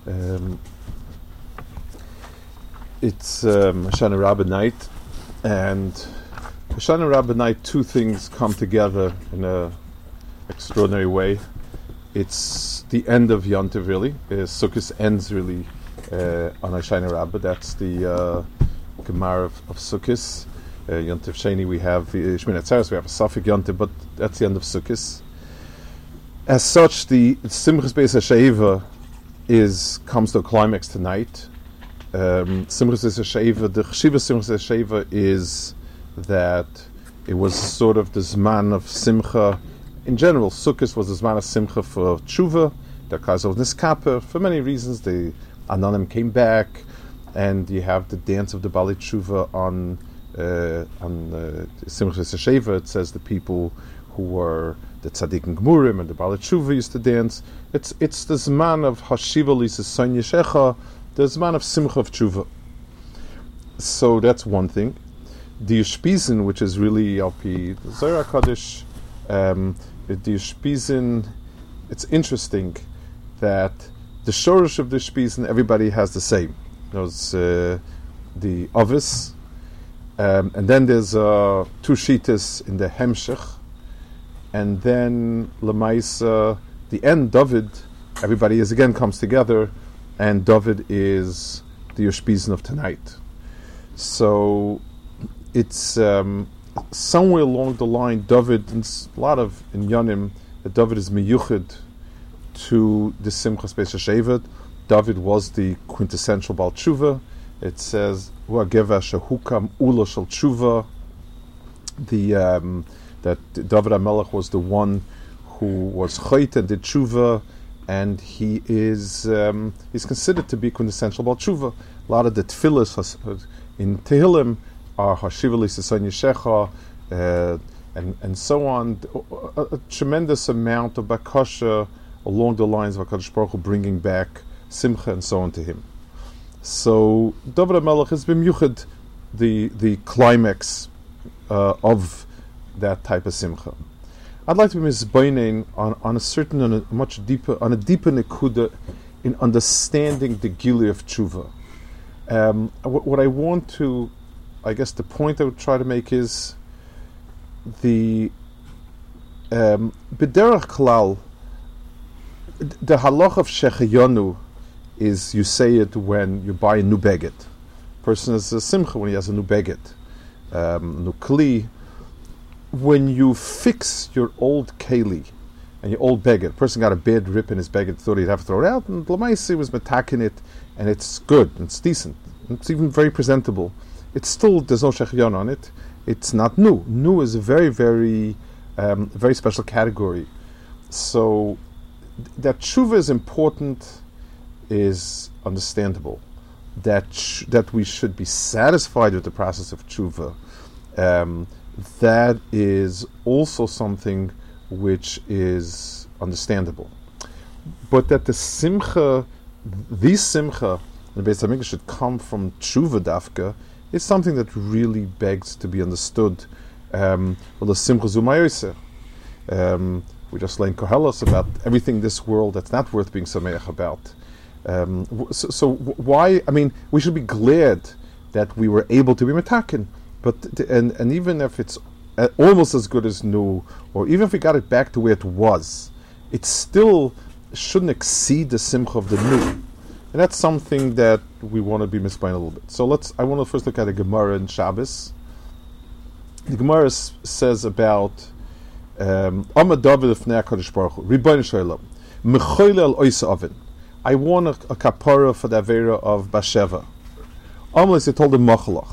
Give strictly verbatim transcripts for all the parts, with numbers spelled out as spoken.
Um, it's um, Hoshana Rabbah night, and Hoshana Rabbah night, two things come together in an extraordinary way. It's the end of Yontiv, really. Uh, Sukkot ends really uh, on Hoshana Rabbah. That's the uh, Gemara of, of Sukkot. Uh, Yontiv Sheni, we have the Shmini Atzeres, we have a Safik Yontiv, but that's the end of Sukkot. As such, the Simchas Beis HaSheva is comes to a climax tonight. Um, Simchas Beis HaSheva, the Cheshiva Simchas Beis HaSheva is that it was sort of the Zman of Simcha. In general, Sukkot was the Zman of Simcha for Tshuva, the Kaiser of Niskaper. For many reasons, the Anonim came back, and you have the dance of the Bali Tshuva on uh, on uh, Simchas Beis HaSheva. It says the people who were the Tzaddik and Gemurim and the Bali Tshuva used to dance. It's it's the Zman of Hashiva Lisa Son Yeshecha, the Zman of Simcha of Tshuva. So that's one thing. The Yishpizin, which is really Alpi Zohar HaKadosh, um, the Yishpizin, it's interesting that the Shorosh of the Yishpizin, everybody has the same. There's uh, the Ovis, um, and then there's uh, two Shitas in the Hemshech, and then Lamaisa, the end, David, everybody is again comes together, and David is the Yishpizin of tonight. So it's um, somewhere along the line, David, and a lot of in Yonim, that David is miyuchid to the Simchas Beis HaSheva. David was the quintessential Baal Tshuva. It says, Hu hageva shehukam ula shel Tshuva, the um, that David HaMelech was the one who was chayt and did Tshuva, and he is um, he's considered to be quintessential Baal Tshuva. A lot of the tefillas in Tehillim are Hashiva Lisa Son Yeshecha, uh, and and so on. A, a tremendous amount of bakasha along the lines of HaKadosh Baruch Hu bringing back Simcha and so on to him. So David HaMelech has been yuchad the the climax uh, of that type of Simcha. I'd like to be misbeinin on, on a certain, on a much deeper, on a deeper nekuda in understanding the Gili of Tshuva. Um, what, what I want to, I guess the point I would try to make is the um, B'derech Klal, the halach of Shechayonu is you say it when you buy a new beged. Person has a simcha when he has a new beged, um, new kli. When you fix your old keli and your old beged, person got a bad rip in his beged, thought he'd have to throw it out, and Lamaisi was metaking it, and it's good, it's decent, it's even very presentable. It's still, there's no shechayon on it. It's not new. New is a very, very, um, very special category. So th- that tshuva is important is understandable. That sh- that we should be satisfied with the process of tshuva. Um, that is also something which is understandable. But that the simcha, the simcha, the Beis HaMikdash should come from tshuva dafka, is something that really begs to be understood. Um, well, the simcha zumayose. Um, we just learned Kohelos about everything in this world that's not worth being sameach about. Um, so, so why? I mean, we should be glad that we were able to be metakin, but th- and and even if it's uh, almost as good as new, or even if we got it back to where it was, it still shouldn't exceed the simcha of the new. And that's something that we want to be misplained a little bit. So let's. I want to first look at the Gemara in Shabbos. The Gemara s- says about Amad David of Ne'akadosh Baruch Hu, Ribono Shel Olam, Mechoyle al Oisa Oven. I want a, a kapara for the avera of Basheva. Amalei, they told him Machalach.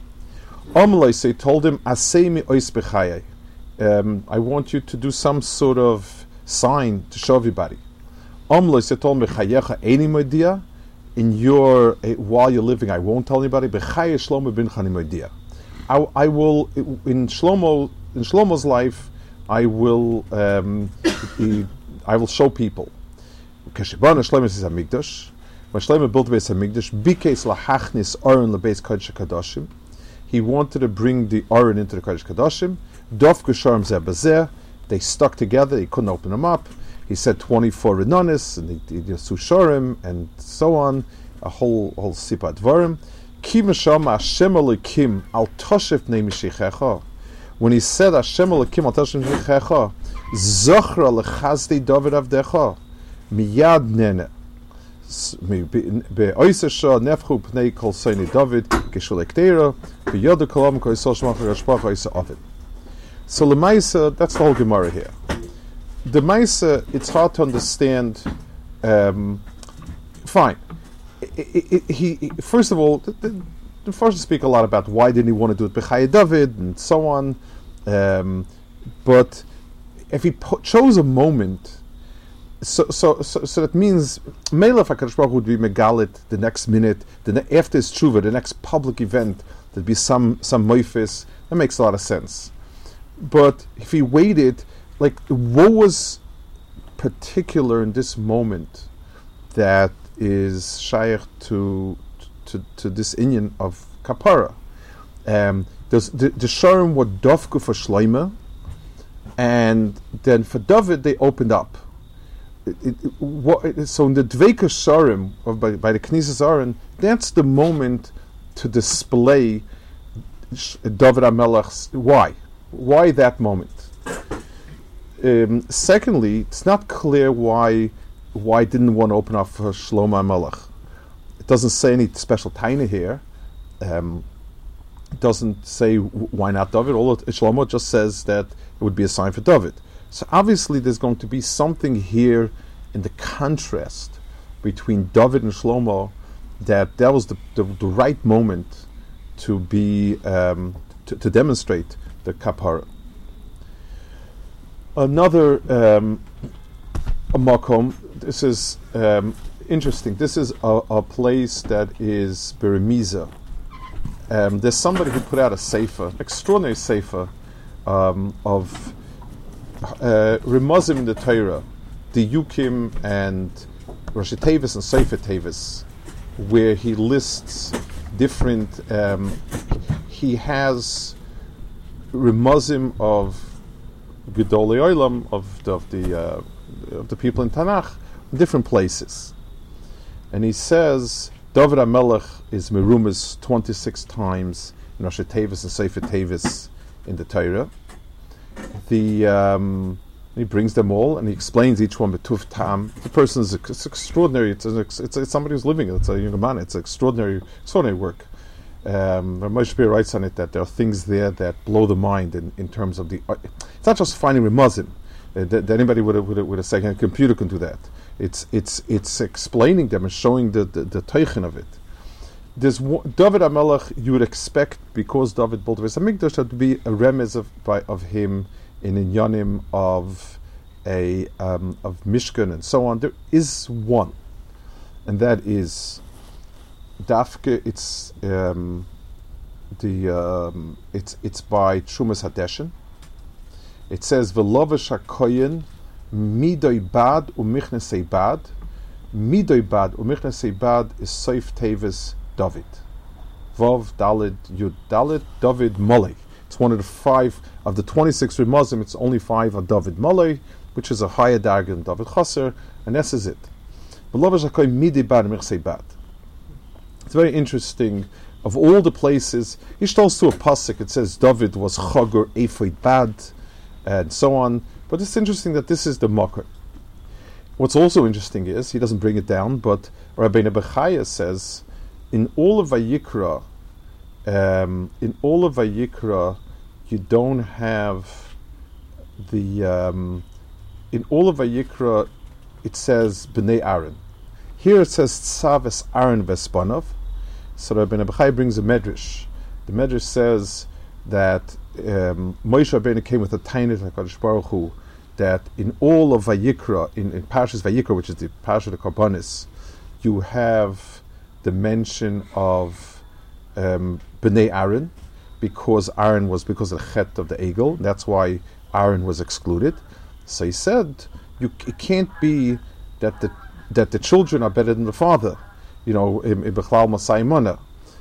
Amalei, they told him Asei mi Ois B'chayei. Um, I want you to do some sort of sign to show everybody. Amalei, they told him B'chayecha Eini Modia. In your uh, while you're living, I won't tell anybody. B'chayei Shlomo bin Chani Modia. I, I will in Shlomo in Shlomo's life. I will um, he, I will show people. Keshibana Shlomo is Hamikdash. When Shlomo built Beis Hamikdash, bikes lahachnis Aron lebeis Kodesh Kadoshim. He wanted to bring the Aron into the Kodesh Kadoshim. Dof kusharm zeh bazeh. They stuck together. He couldn't open them up. he said twenty-four Rinonis, and he did Susharim, and so on, a whole whole Sipat Dvarim. Ki Meshama Hashem Elokim al Toshef Nei Mishichecha. When he said Hashem Elokim al Toshef Nei Mishichecha, Zochra Lechazdi David Avdecha, Miyad Nene. Be'oisesha Nefchu Pnei Kol Soini David, Geshulek Teira, Be'yodu Kolam Koi Sol Shmach Gashpach Oisa Ovid. So Lemaisa, that's the whole Gemara here. The Maisa, it's hard to understand. Um, fine. It, it, he, he first of all, the, the, the first speak a lot about why didn't he want to do it B'chai David and so on. Um, but if he po- chose a moment, so so so, so that means Melech HaKadosh Baruch Hu would be megalit the next minute, the ne- after his tshuva, the next public event, there'd be some some moifis. That makes a lot of sense. But if he waited, like, what was particular in this moment that is shaykh to to to this inyan of kapara? Um, there's the the sharim were dofku for Shloima, and then for David they opened up. It, it, it, what, it, so in the dveika sharim of by, by the Knesset Aaron, that's the moment to display David HaMelech's why. Why that moment? Um, secondly, it's not clear why why didn't one open up for Shlomo HaMelech. It doesn't say any special taina here. Um, it doesn't say w- why not David. All it, Shlomo just says that it would be a sign for David. So obviously there's going to be something here in the contrast between David and Shlomo, that that was the, the, the right moment to be um, to, to demonstrate the kapara. Another um, a makom. This is um, interesting. This is a, a place that is Beremiza. Um, there's somebody who put out a sefer, extraordinary sefer um, of uh, Remazim in the Torah, the Yukim and Rosh Tevis and Sefer Tevis, where he lists different. Um, he has Remazim of Gedolei Olam, of the of the, uh, of the people in Tanakh, in different places, and he says David HaMelech is merumas twenty-six times in Rosh Tevis and Sefer Tevis in the Torah. The um, he brings them all and he explains each one with tuf tam. The person is it's extraordinary. It's, an, it's it's somebody who's living it. It's a young man. It's extraordinary, extraordinary work. Um, Moshe Shapiro writes on it that there are things there that blow the mind in, in terms of the. Uh, it's not just finding remazim. Uh, that, that anybody with a, with a, with a second computer can do that. It's it's it's explaining them and showing the the, the teichen of it. There's one, David HaMelech, you would expect, because David built a Beis Hamikdash, to be a remez of by, of him in inyanim of a um, of Mishkan and so on. There is one, and that is Dafke. It's um, the um, it's it's by Trumas Hadeshin. It says V'lovesh hakoyin midoy bad u'michnesei bad. Midoy bad u'michnesei bad is Seif Tevis David. Vav Dalid Yud Dalid David Molei. It's one of the five of the twenty-six Remazim. It's only five of David Molei, which is a higher darga than David Chaser, and this is it. V'lovesh hakoyin midoy bad u'michnesei bad. It's very interesting. Of all the places, he tells to a pasuk. It says David was Chagur Ephod Bad, and so on. But it's interesting that this is the makor. What's also interesting is he doesn't bring it down, but Rabbeinu Bechaya says in all of Vayikra, um, in all of Vayikra, you don't have the um, in all of Vayikra. It says Bnei Aaron. Here it says Tzaves Aaron Vespanov. So Rabbeinu Bechaya brings a medrash. The medrash says that um, Moshe Rabbeinu came with a tiny HaKadosh Baruch Hu, that in all of Vayikra, in, in Parshas Vayikra, which is the Parsha of the Karbonis, you have the mention of um, Bnei Aaron, because Aaron was because of the chet of the Egel. That's why Aaron was excluded. So he said, you, it can't be that the that the children are better than the father. You know, in Bechlal Masai Mana.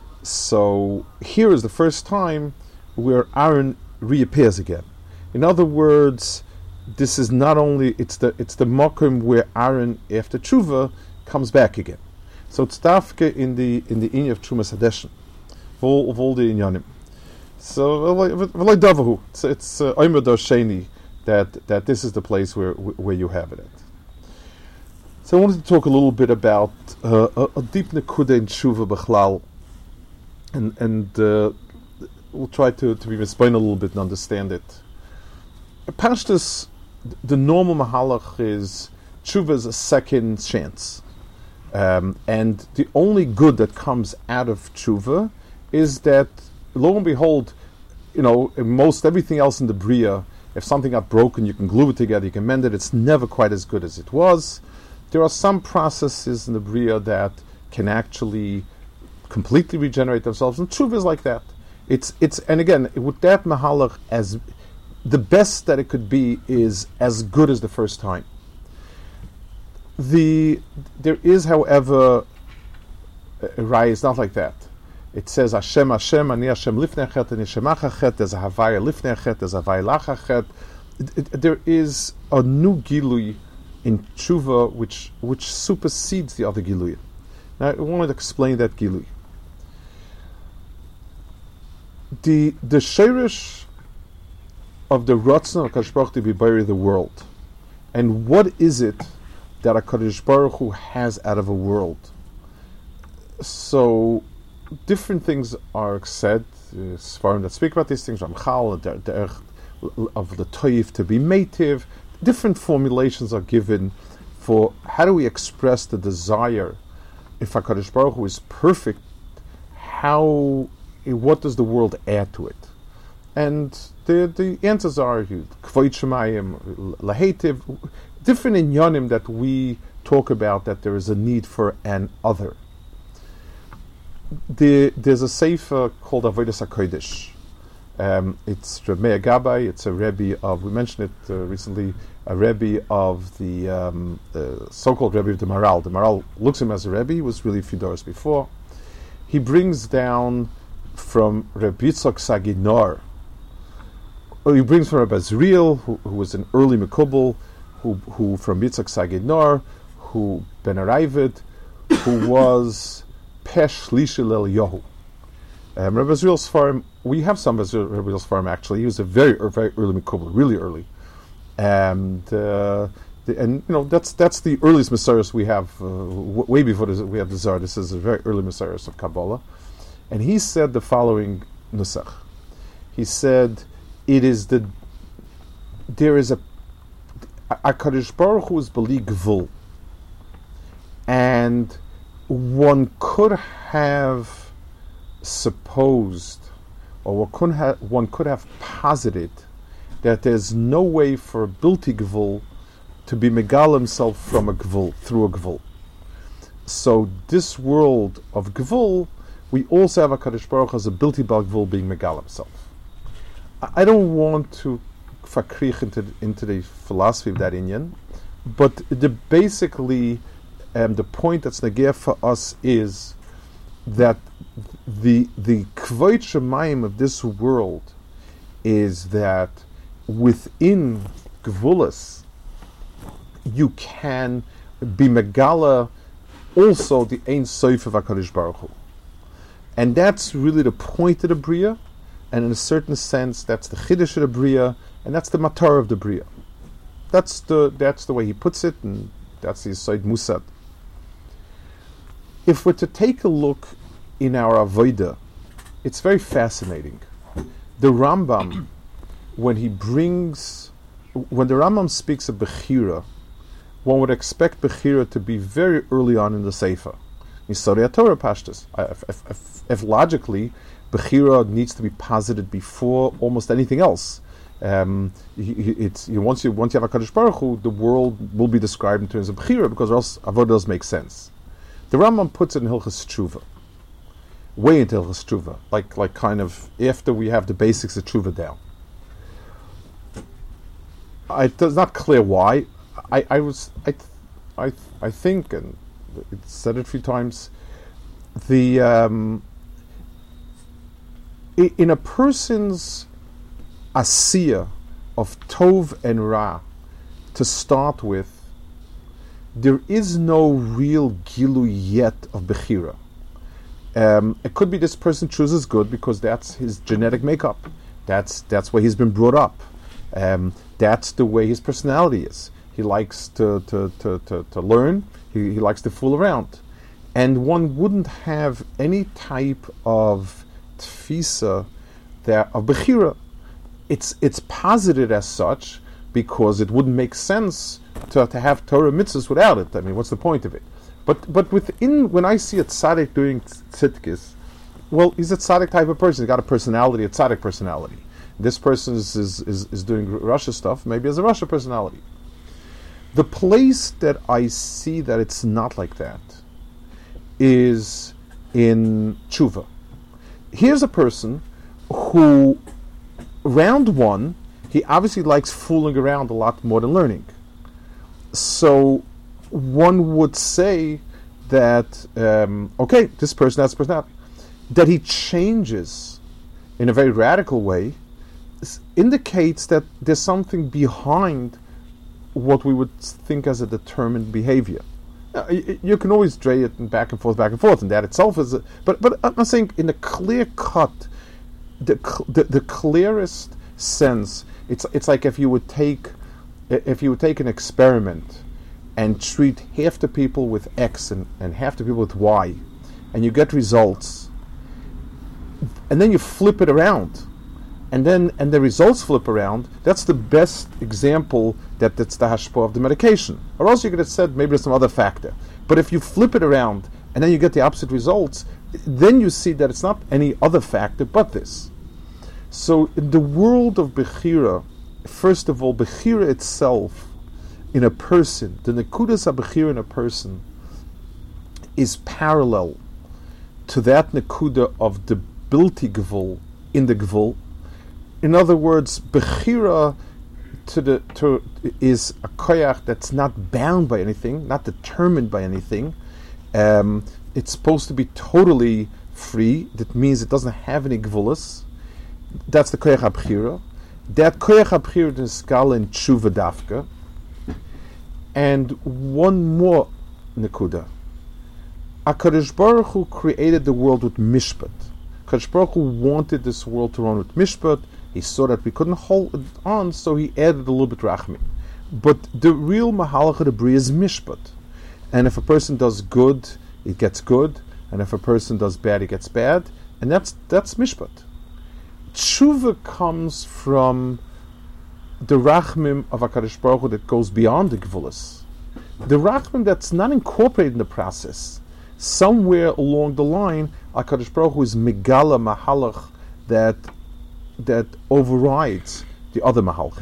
So here is the first time where Aaron reappears again. In other words, this is not only it's the it's the mokum where Aaron after tshuva comes back again. So it's dafke in the in the inyan of Trumas Hadeshin, of all of all the inyanim. So v'lay davahu, it's it's oimer dosheni that that this is the place where where you have it at. So I wanted to talk a little bit about uh, a, a deep nekuda in tshuva b'chlal, and and uh, we'll try to to be mispoin a little bit and understand it. Pashtus, the normal mahalach is tshuva is a second chance, um, and the only good that comes out of tshuva is that, lo and behold, you know, most everything else in the bria, if something got broken, you can glue it together, you can mend it. It's never quite as good as it was. There are some processes in the bria that can actually completely regenerate themselves, and tshuva is like that. It's it's and again, with that mahalach, as the best that it could be is as good as the first time. The there is, however, a raya is not like that. It says Hashem Hashem Ani Hashem Lifnei Chet Ani Shemach Chet. There's a Havaya Lifnei Chet. There's a Havaya Lach Chet. There is a new gilui in tshuva which which supersedes the other gilui. Now I wanted to explain that gilui. The the sheirish of the Ratzon of HaKadosh Baruch Hu to be buried in the world, and what is it that HaKadosh Baruch Hu has out of a world? So different things are said. Uh, Sfarim that speak about these things, Ramchal, the, the of the Toif to be mative. Different formulations are given for how do we express the desire. If HaKadosh Baruch Hu is perfect, how, what does the world add to it? And the the answers are Kvoit Shemayim, Lahetiv, different inyanim that we talk about that there is a need for an other. The, there's a sefer called Avodas HaKodesh. Um, it's Reb Meir Gabbai. It's a Rebbe of, we mentioned it uh, recently, a Rebbe of the um, uh, so-called Rebbe of the Maral. The Maral looks at him as a Rebbe. He was really a few doors before. He brings down from Reb Yitzchak Saginor. Well, he brings from Reb Azriel, who, who was an early Mekubal, who, who from Yitzchak Saginor, who Ben Arayvid, who was Pesh Lishil El Yohu. Um, Reb Azriel's farm, we have some of Reb Azriel's farm actually. He was a very, very early Mekubal, really early, and uh, the, and you know that's that's the earliest Messiahs we have, uh, w- way before this, we have the Zohar. This is a very early Messiahs of Kabbalah, and he said the following nusach. He said, "It is the there is a HaKadosh Baruch Hu is beli gvul, and one could have supposed, or one could have, one could have posited that there's no way for a bilti gvul to be megal himself from a gvul, through a gvul. So this world of gvul, we also have a HaKadosh Baruch Hu as a bilti bal gvul being megal himself." I, I don't want to fakrich into, into the philosophy of that inyan, but the basically um, the point that's negeh for us is that the the kvoit shemayim of this world is that within gvulas you can be megala also the ein sof of HaKadosh Baruch Hu, and that's really the point of the bria, and in a certain sense that's the chiddush of the bria, and that's the matar of the bria. That's the that's the way he puts it, and that's the Yesod Musad. If we're to take a look in our Avodah, it's very fascinating. The Rambam, when he brings, when the Rambam speaks of Bechira, one would expect Bechira to be very early on in the Sefer. Yisodei Torah Pashtus. If, if, if, if logically, Bechira needs to be posited before almost anything else. Um, it's you, once you once you have a HaKadosh Baruch Hu, the world will be described in terms of Bechira, because else Avodah does make sense. The Rambam puts it in Hilchas Tshuva, way into Hilchas Tshuva, like like kind of after we have the basics of Tshuva down. I, it's not clear why. I, I was I I I think, and it's said it a few times, the um, in a person's asiya of tov and ra, to start with, there is no real gilu yet of Bechira. Um, it could be this person chooses good because that's his genetic makeup. That's that's where he's been brought up. Um, that's the way his personality is. He likes to to, to, to, to learn. He, he likes to fool around. And one wouldn't have any type of tfisa that of Bechira. It's it's posited as such because it wouldn't make sense to, to have Torah mitzvahs without it. I mean, what's the point of it? But but within, when I see a tzaddik doing tzidkis, well, he's a tzaddik type of person. He's got a personality, a tzaddik personality. This person is is, is, is doing Russia stuff, maybe has a Russia personality. The place that I see that it's not like that is in tshuva. Here's a person who, round one, he obviously likes fooling around a lot more than learning. So one would say that, um, okay, this person has personality. That he changes in a very radical way indicates that there's something behind what we would think as a determined behavior. Uh, you, you can always dray it and back and forth, back and forth, and that itself is a, but but I'm saying in a clear cut, the, the the clearest sense, it's it's like if you would take if you would take an experiment and treat half the people with X and, and half the people with Y, and you get results, and then you flip it around, and then and the results flip around. That's the best example that that's the hashpah of the medication. Or else you could have said maybe there's some other factor. But if you flip it around and then you get the opposite results, then you see that it's not any other factor but this. So in the world of Bechira, first of all, Bechira itself in a person, the Nekudas HaBechira in a person is parallel to that Nekuda of the Bilti Gvul in the Gvul. In other words, Bechira to the to is a koyach that's not bound by anything, not determined by anything. Um, it's supposed to be totally free. That means it doesn't have any gvulas. That's the koyach HaBechira. That koyach HaBechira is skala in tshuva dafka. And one more nekuda. HaKadosh Baruch Hu created the world with mishpat. HaKadosh Baruch Hu wanted this world to run with mishpat. He saw that we couldn't hold it on, so he added a little bit rachmi. But the real mahalach of the bria is mishpat. And if a person does good, it gets good. And if a person does bad, it gets bad. And that's that's mishpat. Tshuva comes from the rachmim of HaKadosh Baruch Hu that goes beyond the gvulas. The rachmim that's not incorporated in the process. Somewhere along the line, HaKadosh Baruch Hu is megala mahalach that that overrides the other mahalchim.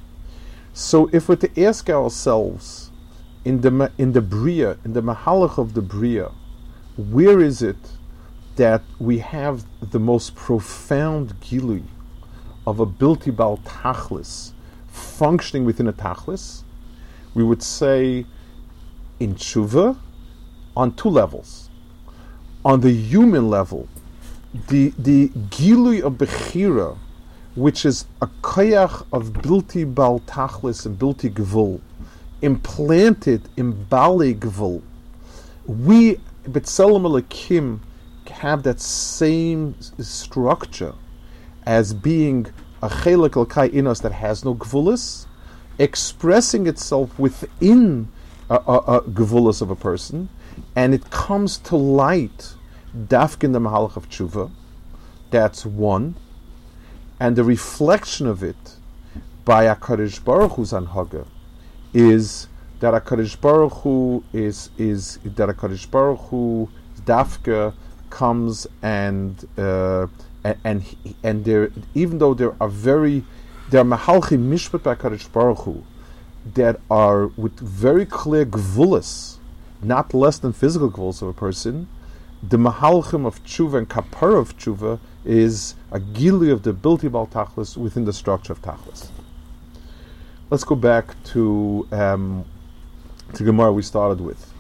So if we're to ask ourselves in the in the bria, in the mahalach of the bria, where is it that we have the most profound gilui of a bilti bal tachlis functioning within a tachlis? We would say in tshuva on two levels. On the human level, the the gilui of Bechira, which is a koyach of bilti bal tachlis and bilti gvul, implanted in bali gvul. We, B'Tselem Elokim, have that same s- structure as being a chelik l'kai inos that has no gvulis, expressing itself within a, a, a gvulis of a person, and it comes to light dafkin the mahalach of tshuva. That's one. And the reflection of it by HaKadosh Baruch Hu's anhaga is that HaKadosh Baruch Hu is is that HaKadosh Baruch Hu dafka comes and uh, and and, and there, even though there are very there are mahalchim mishpat by HaKadosh Baruch Hu that are with very clear gvulas, not less than physical gvulas of a person. The mahalchim of tshuva and kapara of tshuva is a gili of the bilti bal tachlis within the structure of tachlis. Let's go back to um, to Gemara we started with.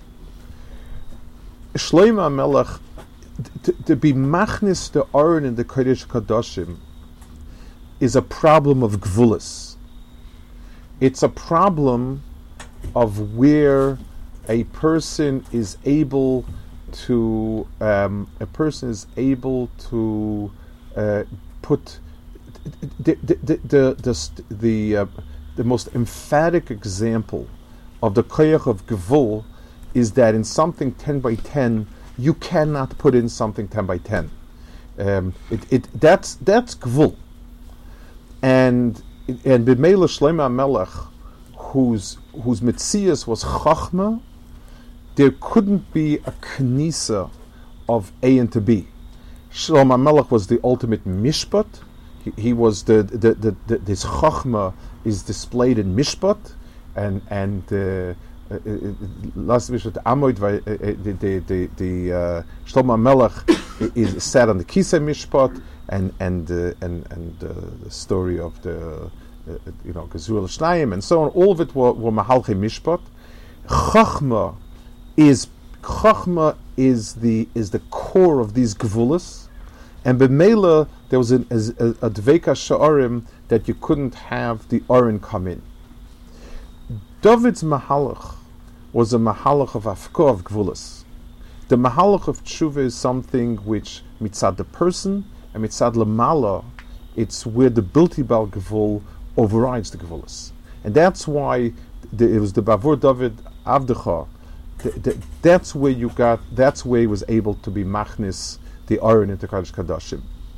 Shlomo HaMelech, to, to be machnis the Aron in the Kodesh Kadoshim is a problem of gvulas. It's a problem of where a person is able to um, a person is able to uh, put the the the the the, the, uh, the most emphatic example of the koyach of gevul is that in something ten by ten you cannot put in something ten by ten. Um, it, it that's that's gevul, and and b'meila Shlomo HaMelech, whose whose mitzias was chachma, there couldn't be a knisa of A into B. Shlomo HaMelech was the ultimate mishpat. He, he was the the, the, the this chachma is displayed in mishpat, and and uh, last mishpat Amoid the the the the uh, Shlomo HaMelech is sat on the kisei mishpat, and and uh, and and uh, the story of the uh, you know Gezurah L'Shnayim and so on. All of it were, were mahalchei mishpat. Chachma is chachma is the is the core of these gevulas, and b'meila there was an, a, a dveika sha'arim that you couldn't have the arin come in. David's mahalach was a mahalach of afko of gevulas. The mahalach of tshuva is something which mitzad the person and mitzad lamala, it's where the bilti bal gevul overrides the gevulas, and that's why the, it was the bavur David avdecha. Th- th- that's where you got. That's where he was able to be machnis the aron into Kodesh Kadashim.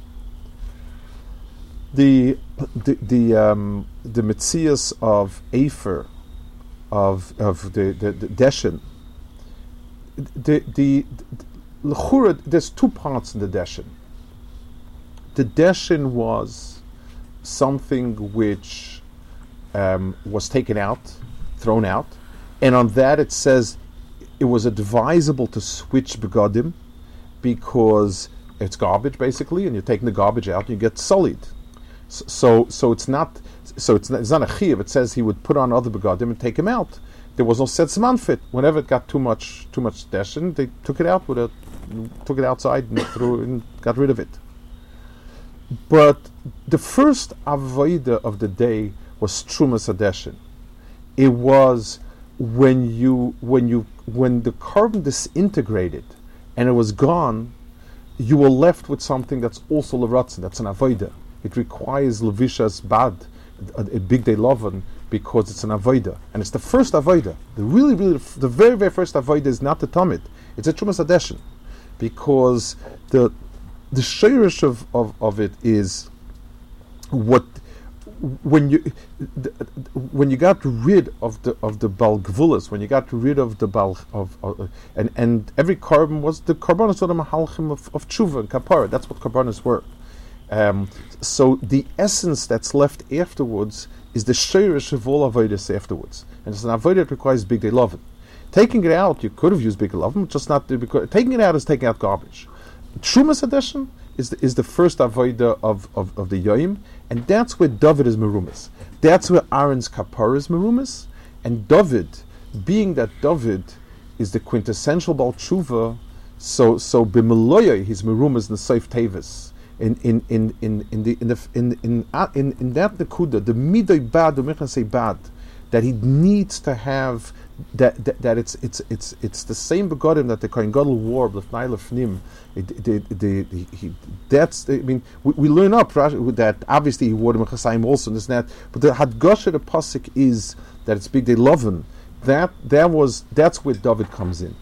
The the the um, the mitzias of Afer, of of the the, the deshin. The the l'chura. There's two parts in the deshin. The deshin was something which um, was taken out, thrown out, and on that it says it was advisable to switch begodim because it's garbage basically, and you're taking the garbage out and you get sullied. So, so, so it's not. So it's not, it's not a chiyuv. It says he would put on other begodim and take him out. There was no setzman fit. Whenever it got too much, too much deshin, they took it out with a, took it outside and threw and got rid of it. But the first avodah of the day was trumas adeshin. It was when you when you when the carbon disintegrated and it was gone, you were left with something that's also leratzin. That's an avodah. It requires levishas bad, a, a big day loven, because it's an avodah, and it's the first avodah. The really, really, the very, very first avodah is not the tamid. It's a trumas adeshin, because the the shirish of, of, of it is what when you the, when you got rid of the of the bal gvulas, when you got rid of the bal of uh, and and every carbon was the karbanos were the mahalchim of, of tshuva and kapara. That's what karbanos were. Um, so the essence that's left afterwards is the shirish of all avodas afterwards, and it's an avodah that requires big day lovin. Taking it out, you could have used big day lovin, just not because taking it out is taking out garbage. Trumas addition is the, is the first avodah of, of, of the yoyim, and that's where David is merumas. That's where Aaron's kapara is merumas, and David, being that David is the quintessential bal tshuva, so so b'meloya he's merumas in the seif tevis. In in in in in the in the in in uh, in, in that nekuda, the miday bad, the mechan say bad, that he needs to have that that, that it's it's it's it's the same begodim that the Kohen Gadol wore l'fnai l'fnim. The the he that's I mean we, we learn up that obviously he wore the mechasayim also and this and that, but the hadgasha the pasuk is that it's big day loven. That that was that's where David comes in.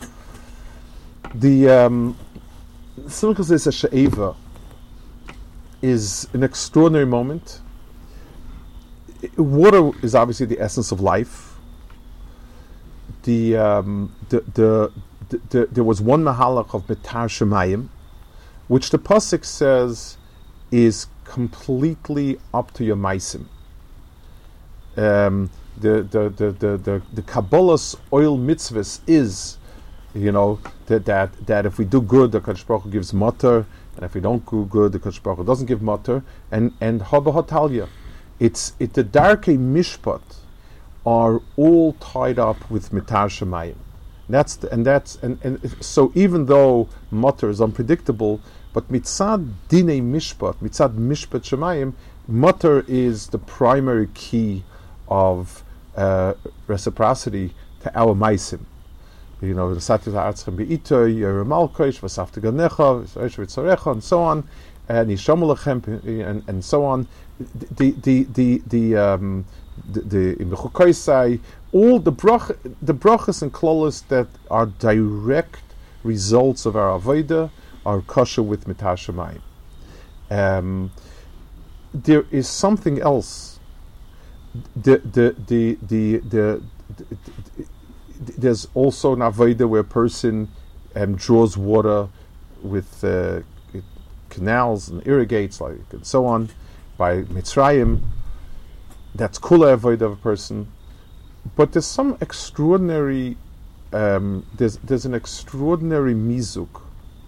The um, Simchas is a she'eva. Is an extraordinary moment. Water is obviously the essence of life. The um, the, the, the, the there was one mahalach of Betar Shemayim, which the pasuk says is completely up to your maisim. Um, the the the the the, the Kabbalah's oil mitzvahs is, you know, that that, that if we do good, the Kadosh Baruch Hu gives matar. And if we don't do good, the Kadosh Baruch Hu doesn't give matar. And and haba hatalya, it's it the darkei mishpat are all tied up with mitar shemayim. That's the, and that's and, and so even though matar is unpredictable, but mitzad dinei mishpat, mitzad mishpat shemayim, matar is the primary key of uh, reciprocity to our maisim. You know, the Satya Artzchem Be'itoy, Yeremalkoish, Vasafta Ganecha, Vitzarecha, and so on, and Yishamalachem, and and so on. The the the the um, the the Imbechukoisai, all the brach the brachas and klolos that are direct results of our avodah are kosher with mitar shemayim. Um, there is something else. The the the the the, the, the there's also an avodah where a person um, draws water with uh, canals and irrigates, like and so on, by Mitzrayim. That's kula avodah of a person. But there's some extraordinary, um, there's there's an extraordinary mizuk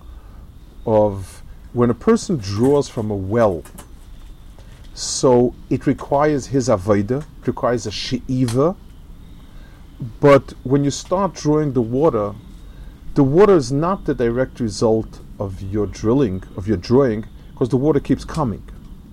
of when a person draws from a well. So it requires his avodah, it requires a she'iva. But when you start drawing the water, the water is not the direct result of your drilling, of your drawing, because the water keeps coming.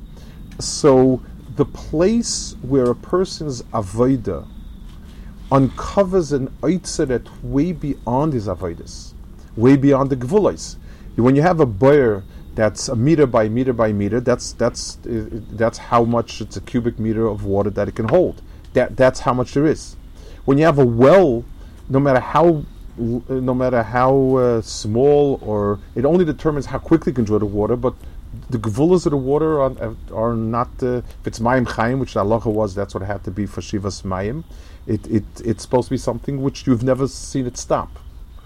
So the place where a person's avodah uncovers an oitzer that way beyond his avodas, way beyond the gvulos. When you have a boyer that's a meter by meter by meter, that's that's uh, that's how much it's a cubic meter of water that it can hold. That that's how much there is. When you have a well, no matter how, no matter how uh, small, or it only determines how quickly you can draw the water. But the gevulas of the water are, are not. Uh, if it's mayim chaim, which the halacha was, that's what it had to be for shivas mayim. It it it's supposed to be something which you've never seen it stop.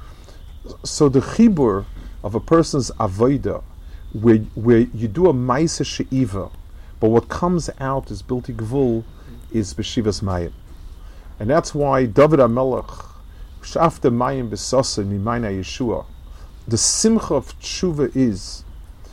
So the chibur of a person's avodah, where where you do a ma'aseh she'iva, but what comes out is bilti gevul, is b'shivas mayim. And that's why David HaMelech, Shafta Mayim B'Sasa Mimayna Yeshua, the simcha of tshuva is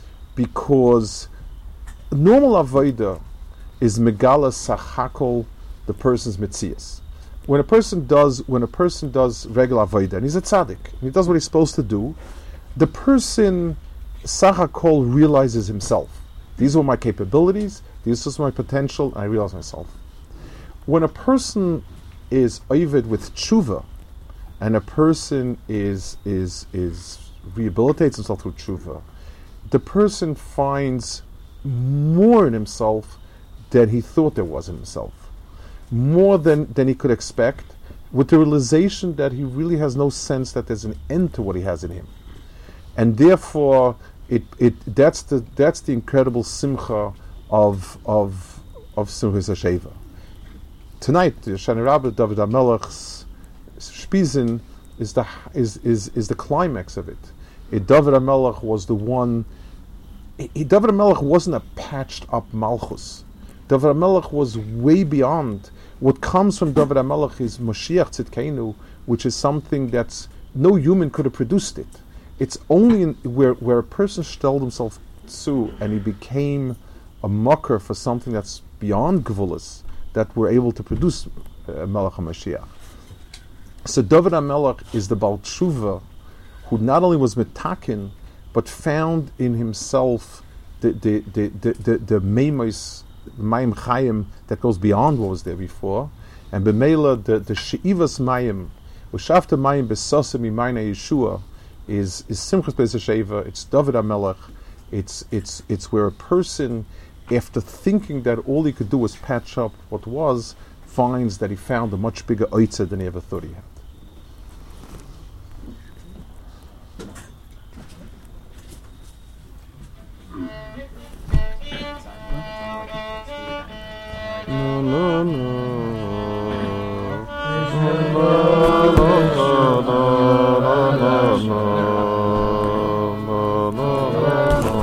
because normal avodah is megala sachakol, the person's mitzias. When a person does, when a person does regular avodah, and he's a tzaddik, and he does what he's supposed to do, the person sachakol realizes himself. These are my capabilities. This is my potential. And I realize myself. When a person is oived with tshuva, and a person is is is rehabilitates himself through tshuva, the person finds more in himself than he thought there was in himself, more than than he could expect, with the realization that he really has no sense that there's an end to what he has in him, and therefore it it that's the that's the incredible simcha of of of Simchas HaSheva. Tonight, the Shana Rabbah David HaMelech's Spizin is the is, is is the climax of it. it David HaMelech was the one. It, it, David HaMelech wasn't a patched up Malchus. David HaMelech was way beyond. What comes from David HaMelech is Moshiach Tzidkeinu, which is something that's no human could have produced it. It's only in, where where a person stelled himself to and he became a mocker for something that's beyond Gvulas, that we're able to produce uh, Melech HaMashiach. So David HaMelech is the Baal Tshuva, who not only was metakin, but found in himself the the the the the, the meimos, mayim chayim that goes beyond what was there before, and b'meila the the she'ivas mayim, u'shavta mayim b'sasa mimayna Yeshua, is is Simchas Beis HaSheva. It's David HaMelech. It's it's it's where a person, after thinking that all he could do was patch up what was, finds that he found a much bigger oitzer than he ever thought he had. No, no, no.